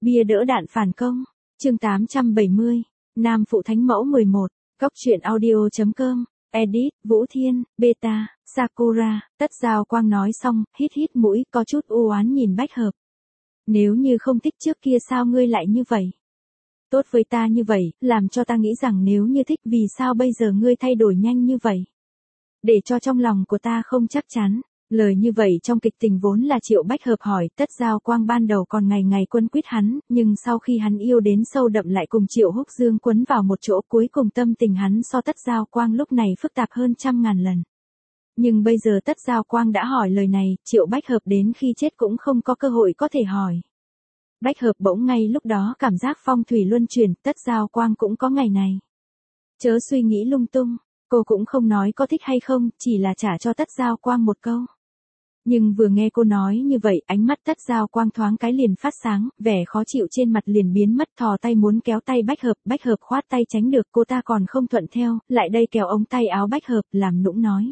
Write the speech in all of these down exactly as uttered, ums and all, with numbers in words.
Bia đỡ đạn phản công. Chương tám trăm bảy mươi. Nam phụ thánh mẫu mười một. Góc truyện audio chấm com. Edit, Vũ Thiên, Beta, Sakura. Tất Giao Quang nói xong, hít hít mũi, có chút u oán nhìn Bách Hợp. Nếu như không thích trước kia sao ngươi lại như vậy? Tốt với ta như vậy, làm cho ta nghĩ rằng nếu như thích vì sao bây giờ ngươi thay đổi nhanh như vậy? Để cho trong lòng của ta không chắc chắn. Lời như vậy trong kịch tình vốn là Triệu Bách Hợp hỏi, Tất Giao Quang ban đầu còn ngày ngày quân quyết hắn, nhưng sau khi hắn yêu đến sâu đậm lại cùng Triệu Húc Dương quấn vào một chỗ, cuối cùng tâm tình hắn so Tất Giao Quang lúc này phức tạp hơn trăm ngàn lần. Nhưng bây giờ Tất Giao Quang đã hỏi lời này, Triệu Bách Hợp đến khi chết cũng không có cơ hội có thể hỏi. Bách Hợp bỗng ngay lúc đó cảm giác phong thủy luân chuyển, Tất Giao Quang cũng có ngày này. Chớ suy nghĩ lung tung, cô cũng không nói có thích hay không, chỉ là trả cho Tất Giao Quang một câu. Nhưng vừa nghe cô nói như vậy, ánh mắt Tất Giao Quang thoáng cái liền phát sáng, vẻ khó chịu trên mặt liền biến mất, thò tay muốn kéo tay Bách Hợp, Bách Hợp khoát tay tránh được, cô ta còn không thuận theo, lại đây kéo ống tay áo Bách Hợp, làm nũng nói.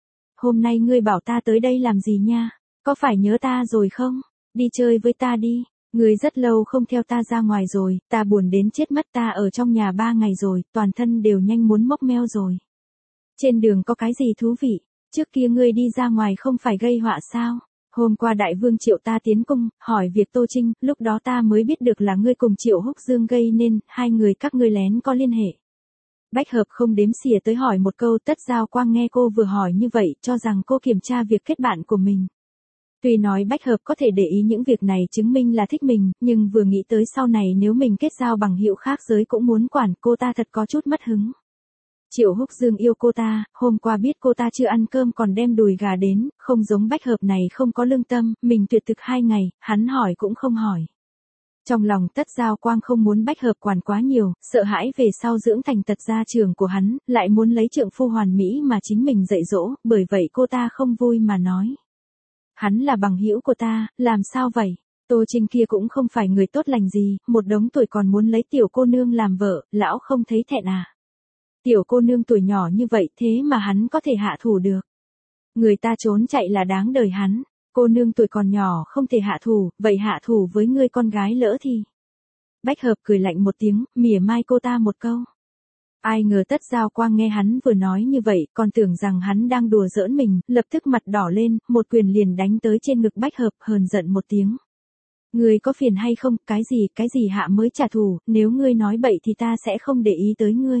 Hôm nay ngươi bảo ta tới đây làm gì nha? Có phải nhớ ta rồi không? Đi chơi với ta đi. Ngươi rất lâu không theo ta ra ngoài rồi, ta buồn đến chết mất, ta ở trong nhà ba ngày rồi, toàn thân đều nhanh muốn mốc meo rồi. Trên đường có cái gì thú vị? Trước kia ngươi đi ra ngoài không phải gây họa sao? Hôm qua đại vương Triệu ta tiến cung, hỏi việc Tô Trinh, lúc đó ta mới biết được là ngươi cùng Triệu Húc Dương gây nên, hai người các ngươi lén có liên hệ. Bách Hợp không đếm xỉa tới hỏi một câu, Tất Giao Quang nghe cô vừa hỏi như vậy, cho rằng cô kiểm tra việc kết bạn của mình. Tuy nói Bách Hợp có thể để ý những việc này chứng minh là thích mình, nhưng vừa nghĩ tới sau này nếu mình kết giao bằng hữu khác giới cũng muốn quản, cô ta thật có chút mất hứng. Triệu Húc Dương yêu cô ta, hôm qua biết cô ta chưa ăn cơm còn đem đùi gà đến, không giống Bách Hợp này không có lương tâm, mình tuyệt thực hai ngày, hắn hỏi cũng không hỏi. Trong lòng Tất Giao Quang không muốn Bách Hợp quản quá nhiều, sợ hãi về sau dưỡng thành tật gia trưởng của hắn, lại muốn lấy trượng phu hoàn mỹ mà chính mình dạy dỗ, bởi vậy cô ta không vui mà nói. Hắn là bằng hữu của ta, làm sao vậy? Tô Trinh kia cũng không phải người tốt lành gì, một đống tuổi còn muốn lấy tiểu cô nương làm vợ, lão không thấy thẹn à? Tiểu cô nương tuổi nhỏ như vậy thế mà hắn có thể hạ thủ được. Người ta trốn chạy là đáng đời hắn. Cô nương tuổi còn nhỏ không thể hạ thủ, vậy hạ thủ với ngươi con gái lỡ thì. Bách Hợp cười lạnh một tiếng, mỉa mai cô ta một câu. Ai ngờ Tất Giao Quang nghe hắn vừa nói như vậy, còn tưởng rằng hắn đang đùa giỡn mình, lập tức mặt đỏ lên, một quyền liền đánh tới trên ngực Bách Hợp, hờn giận một tiếng. Ngươi có phiền hay không, cái gì, cái gì hạ mới trả thù, nếu ngươi nói bậy thì ta sẽ không để ý tới ngươi.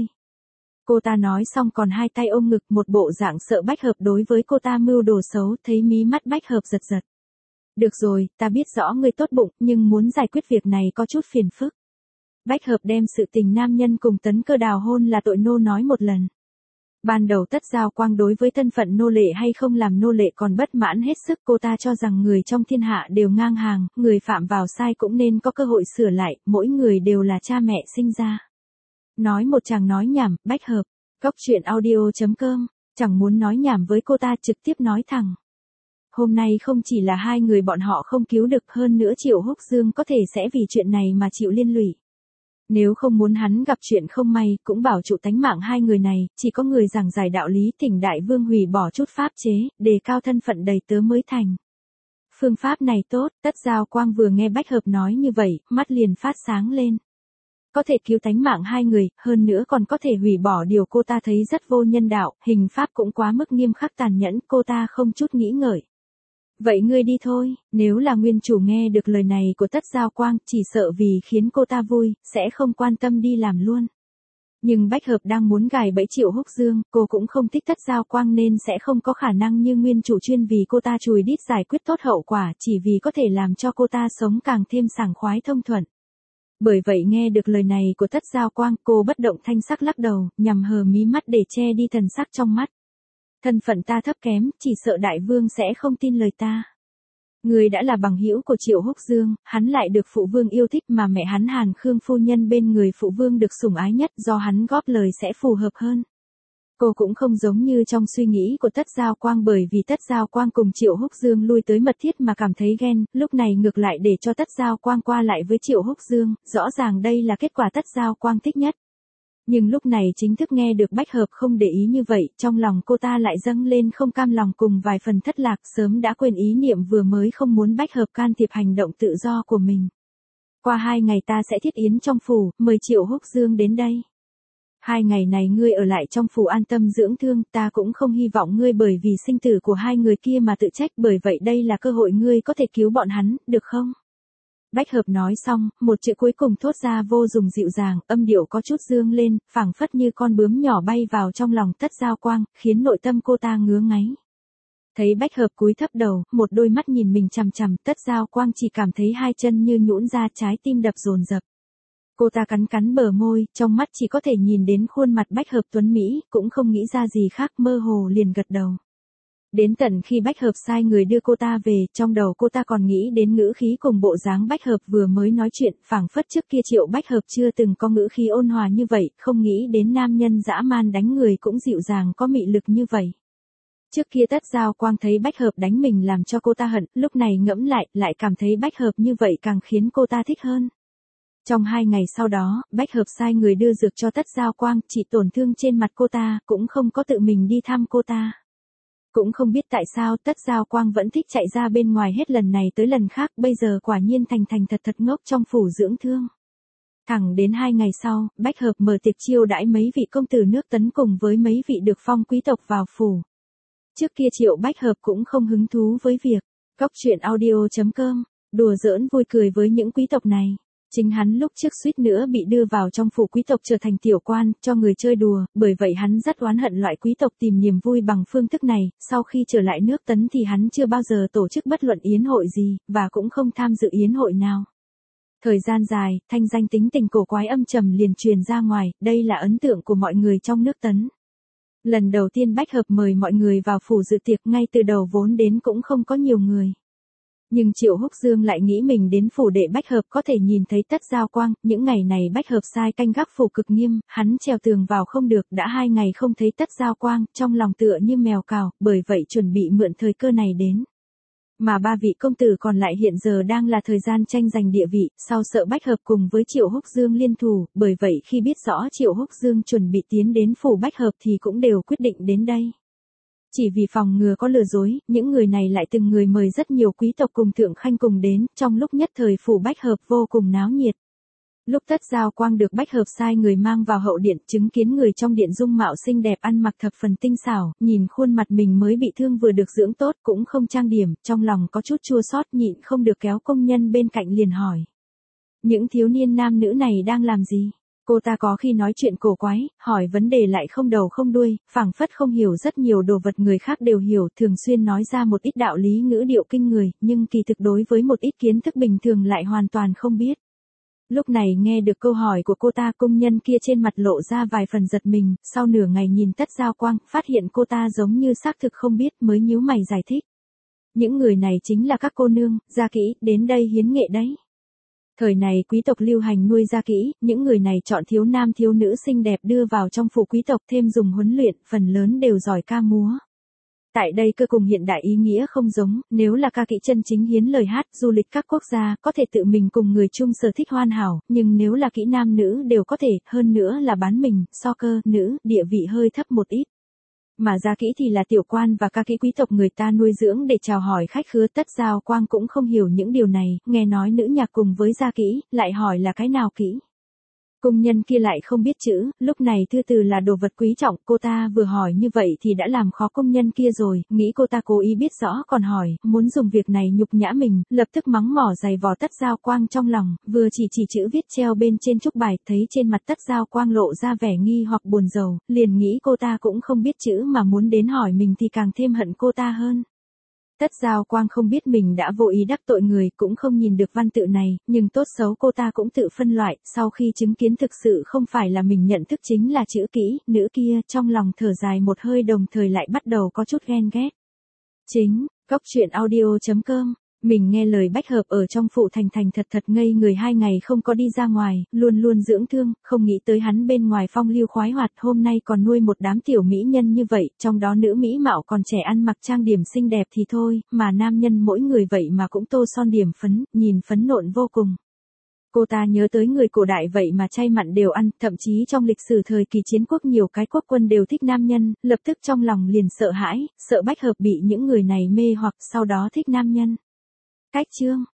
Cô ta nói xong còn hai tay ôm ngực, một bộ dạng sợ Bách Hợp đối với cô ta mưu đồ xấu, thấy mí mắt Bách Hợp giật giật. Được rồi, ta biết rõ ngươi tốt bụng, nhưng muốn giải quyết việc này có chút phiền phức. Bách Hợp đem sự tình nam nhân cùng Tấn Cơ đào hôn là tội nô nói một lần. Ban đầu Tất Giao Quang đối với thân phận nô lệ hay không làm nô lệ còn bất mãn hết sức, cô ta cho rằng người trong thiên hạ đều ngang hàng, người phạm vào sai cũng nên có cơ hội sửa lại, mỗi người đều là cha mẹ sinh ra. Nói một chàng nói nhảm, Bách Hợp. Góc truyện audio chấm com. Chẳng muốn nói nhảm với cô ta, trực tiếp nói thẳng. Hôm nay không chỉ là hai người bọn họ không cứu được, hơn nữa Triệu Húc Dương có thể sẽ vì chuyện này mà chịu liên lụy. Nếu không muốn hắn gặp chuyện không may, cũng bảo trụ tánh mạng hai người này, chỉ có người giảng giải đạo lý, thỉnh đại vương hủy bỏ chút pháp chế, đề cao thân phận đầy tớ mới thành. Phương pháp này tốt, Tất Giao Quang vừa nghe Bách Hợp nói như vậy, mắt liền phát sáng lên. Có thể cứu tánh mạng hai người, hơn nữa còn có thể hủy bỏ điều cô ta thấy rất vô nhân đạo, hình pháp cũng quá mức nghiêm khắc tàn nhẫn, cô ta không chút nghĩ ngợi. Vậy ngươi đi thôi, nếu là nguyên chủ nghe được lời này của Tất Giao Quang, chỉ sợ vì khiến cô ta vui, sẽ không quan tâm đi làm luôn. Nhưng Bách Hợp đang muốn gài bẫy Triệu Húc Dương, cô cũng không thích Tất Giao Quang nên sẽ không có khả năng như nguyên chủ chuyên vì cô ta chùi đít giải quyết tốt hậu quả, chỉ vì có thể làm cho cô ta sống càng thêm sảng khoái thông thuận. Bởi vậy nghe được lời này của Tất Giao Quang, cô bất động thanh sắc lắc đầu, nhằm hờ mí mắt để che đi thần sắc trong mắt. Thân phận ta thấp kém, chỉ sợ đại vương sẽ không tin lời ta. Người đã là bằng hữu của Triệu Húc Dương, hắn lại được phụ vương yêu thích mà mẹ hắn Hàn Khương phu nhân bên người phụ vương được sủng ái nhất, do hắn góp lời sẽ phù hợp hơn. Cô cũng không giống như trong suy nghĩ của Tất Giao Quang, bởi vì Tất Giao Quang cùng Triệu Húc Dương lui tới mật thiết mà cảm thấy ghen, lúc này ngược lại để cho Tất Giao Quang qua lại với Triệu Húc Dương, rõ ràng đây là kết quả Tất Giao Quang thích nhất. Nhưng lúc này chính thức nghe được Bách Hợp không để ý như vậy, trong lòng cô ta lại dâng lên không cam lòng cùng vài phần thất lạc, sớm đã quên ý niệm vừa mới không muốn Bách Hợp can thiệp hành động tự do của mình. Qua hai ngày ta sẽ thiết yến trong phủ, mời Triệu Húc Dương đến đây. Hai ngày này ngươi ở lại trong phủ an tâm dưỡng thương, ta cũng không hy vọng ngươi bởi vì sinh tử của hai người kia mà tự trách, bởi vậy đây là cơ hội ngươi có thể cứu bọn hắn, được không? Bách Hợp nói xong, một chữ cuối cùng thốt ra vô cùng dịu dàng, âm điệu có chút dương lên, phảng phất như con bướm nhỏ bay vào trong lòng Tất Giao Quang, khiến nội tâm cô ta ngứa ngáy. Thấy Bách Hợp cúi thấp đầu, một đôi mắt nhìn mình chằm chằm, Tất Giao Quang chỉ cảm thấy hai chân như nhũn ra, trái tim đập dồn dập. Cô ta cắn cắn bờ môi, trong mắt chỉ có thể nhìn đến khuôn mặt Bách Hợp tuấn mỹ, cũng không nghĩ ra gì khác, mơ hồ liền gật đầu. Đến tận khi Bách Hợp sai người đưa cô ta về, trong đầu cô ta còn nghĩ đến ngữ khí cùng bộ dáng Bách Hợp vừa mới nói chuyện, phảng phất trước kia Triệu Bách Hợp chưa từng có ngữ khí ôn hòa như vậy, không nghĩ đến nam nhân dã man đánh người cũng dịu dàng có mị lực như vậy. Trước kia Tất Giao Quang thấy Bách Hợp đánh mình làm cho cô ta hận, lúc này ngẫm lại, lại cảm thấy Bách Hợp như vậy càng khiến cô ta thích hơn. Trong hai ngày sau đó, Bách Hợp sai người đưa dược cho Tất Giao Quang, trị tổn thương trên mặt cô ta, cũng không có tự mình đi thăm cô ta. Cũng không biết tại sao Tất Giao Quang vẫn thích chạy ra bên ngoài hết lần này tới lần khác, bây giờ quả nhiên thành thành thật thật ngốc trong phủ dưỡng thương. Thẳng đến hai ngày sau, Bách Hợp mở tiệc chiêu đãi mấy vị công tử nước Tấn cùng với mấy vị được phong quý tộc vào phủ. Trước kia Triệu Bách Hợp cũng không hứng thú với việc Cóc Truyện Audio chấm com đùa giỡn vui cười với những quý tộc này. Chính hắn lúc trước suýt nữa bị đưa vào trong phủ quý tộc trở thành tiểu quan, cho người chơi đùa, bởi vậy hắn rất oán hận loại quý tộc tìm niềm vui bằng phương thức này, sau khi trở lại nước Tấn thì hắn chưa bao giờ tổ chức bất luận yến hội gì, và cũng không tham dự yến hội nào. Thời gian dài, thanh danh tính tình cổ quái âm trầm liền truyền ra ngoài, đây là ấn tượng của mọi người trong nước Tấn. Lần đầu tiên Bách Hợp mời mọi người vào phủ dự tiệc, ngay từ đầu vốn đến cũng không có nhiều người. Nhưng Triệu Húc Dương lại nghĩ mình đến phủ để Bách Hợp có thể nhìn thấy Tất Giao Quang, những ngày này Bách Hợp sai canh gác phủ cực nghiêm, hắn trèo tường vào không được, đã hai ngày không thấy Tất Giao Quang, trong lòng tựa như mèo cào, bởi vậy chuẩn bị mượn thời cơ này đến. Mà ba vị công tử còn lại hiện giờ đang là thời gian tranh giành địa vị, sau sợ Bách Hợp cùng với Triệu Húc Dương liên thủ, bởi vậy khi biết rõ Triệu Húc Dương chuẩn bị tiến đến phủ Bách Hợp thì cũng đều quyết định đến đây. Chỉ vì phòng ngừa có lừa dối, những người này lại từng người mời rất nhiều quý tộc cùng thượng khanh cùng đến, trong lúc nhất thời phủ Bách Hợp vô cùng náo nhiệt. Lúc Tất Giao Quang được Bách Hợp sai người mang vào hậu điện, chứng kiến người trong điện dung mạo xinh đẹp, ăn mặc thập phần tinh xảo, nhìn khuôn mặt mình mới bị thương vừa được dưỡng tốt, cũng không trang điểm, trong lòng có chút chua xót, nhịn không được kéo công nhân bên cạnh liền hỏi: những thiếu niên nam nữ này đang làm gì? Cô ta có khi nói chuyện cổ quái, hỏi vấn đề lại không đầu không đuôi, phảng phất không hiểu rất nhiều đồ vật người khác đều hiểu, thường xuyên nói ra một ít đạo lý ngữ điệu kinh người, nhưng kỳ thực đối với một ít kiến thức bình thường lại hoàn toàn không biết. Lúc này nghe được câu hỏi của cô ta, công nhân kia trên mặt lộ ra vài phần giật mình, sau nửa ngày nhìn Tất Giao Quang, phát hiện cô ta giống như xác thực không biết, mới nhíu mày giải thích. Những người này chính là các cô nương, gia kỹ, đến đây hiến nghệ đấy. Thời này quý tộc lưu hành nuôi gia kỹ, những người này chọn thiếu nam thiếu nữ xinh đẹp đưa vào trong phủ quý tộc, thêm dùng huấn luyện, phần lớn đều giỏi ca múa. Tại đây cơ cùng hiện đại ý nghĩa không giống, nếu là ca kỹ chân chính hiến lời hát, du lịch các quốc gia, có thể tự mình cùng người chung sở thích hoàn hảo, nhưng nếu là kỹ nam nữ đều có thể, hơn nữa là bán mình, so cơ, nữ, địa vị hơi thấp một ít. Mà gia kỹ thì là tiểu quan và ca kỹ quý tộc người ta nuôi dưỡng để chào hỏi khách khứa. Tất Giao Quang cũng không hiểu những điều này, nghe nói nữ nhạc cùng với gia kỹ, lại hỏi là cái nào kỹ. Công nhân kia lại không biết chữ, lúc này thư từ là đồ vật quý trọng, cô ta vừa hỏi như vậy thì đã làm khó công nhân kia rồi, nghĩ cô ta cố ý biết rõ còn hỏi, muốn dùng việc này nhục nhã mình, lập tức mắng mỏ giày vò Tất Giao Quang trong lòng, vừa chỉ chỉ chữ viết treo bên trên trúc bài, thấy trên mặt Tất Giao Quang lộ ra vẻ nghi hoặc buồn rầu, liền nghĩ cô ta cũng không biết chữ mà muốn đến hỏi mình thì càng thêm hận cô ta hơn. Tất Giao Quang không biết mình đã vô ý đắc tội người, cũng không nhìn được văn tự này, nhưng tốt xấu cô ta cũng tự phân loại, sau khi chứng kiến thực sự không phải là mình nhận thức chính là chữ kỹ, nữ kia, trong lòng thở dài một hơi, đồng thời lại bắt đầu có chút ghen ghét. Chính, Cóc Truyện Audio chấm com Mình nghe lời Bách Hợp ở trong phủ thành thành thật thật ngây người hai ngày không có đi ra ngoài, luôn luôn dưỡng thương, không nghĩ tới hắn bên ngoài phong lưu khoái hoạt, hôm nay còn nuôi một đám tiểu mỹ nhân như vậy, trong đó nữ mỹ mạo còn trẻ, ăn mặc trang điểm xinh đẹp thì thôi, mà nam nhân mỗi người vậy mà cũng tô son điểm phấn, nhìn phấn nộn vô cùng. Cô ta nhớ tới người cổ đại vậy mà chay mặn đều ăn, thậm chí trong lịch sử thời kỳ chiến quốc nhiều cái quốc quân đều thích nam nhân, lập tức trong lòng liền sợ hãi, sợ Bách Hợp bị những người này mê hoặc sau đó thích nam nhân. Cách chương